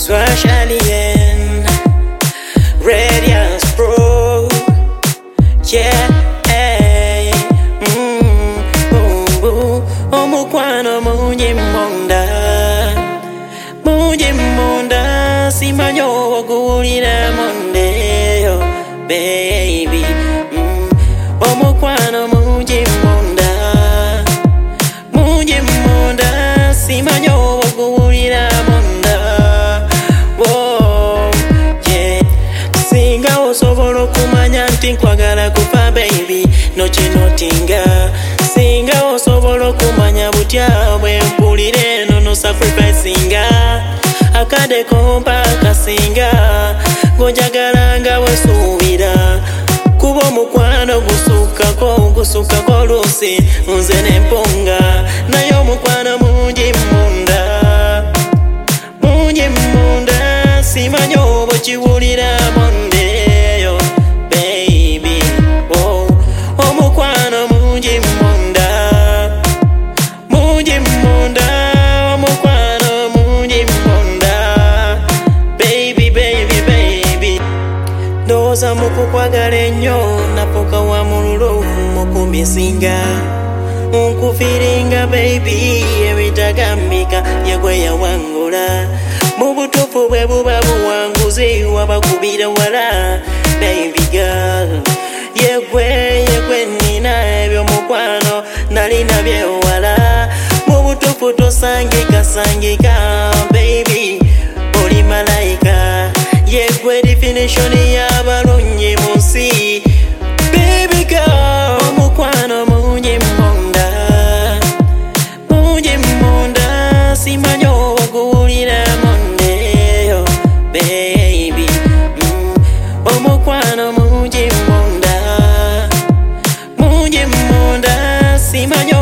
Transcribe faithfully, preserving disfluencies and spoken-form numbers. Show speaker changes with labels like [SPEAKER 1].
[SPEAKER 1] Swash Alien, Radiance Pro, yeah, hey, mm, boom, boom, omukwano mungi munda, mungi munda, simanyo ogulira mundeyo, baby, mm, omukwano mungi munda, mungi munda, simanyo ogulira munda, whoa, yeah, singa osobola okumanya nti nkwagala kufa baby, nokinotinga, singa osobola okumanya butya bwe mpulira eno no sacrificinga, akade kompa kasinga, ngonjagala nga wesuubira, kuba omukwano gusukako gusukako luusi nze nempunga, naye omukwano mungi munda, mungi munda, simanyi oba okiwulira mundeyo baby, oh, omukwano mungi munda, mungi munda, omukwano mungi munda, baby baby baby, ndowooza mukukwagala ennyo napoka wa mululu mukumisinga, nkufiringa baby ebitagambika yegwe yawangula, mu butuufu bwe buba buwanguzi wabakubira wala baby girl, yegwe yegwe nina ebyomukwano nalina byewala, mu butuufu tosangika sangika baby oli malayika, yegwe definition y'abalungi mu nsi baby girl, omukwano mungi munda, mungi munda, simanyi oba oguwulira mundeyo baby, mm, omukwano mungi munda, mungi munda, simanyi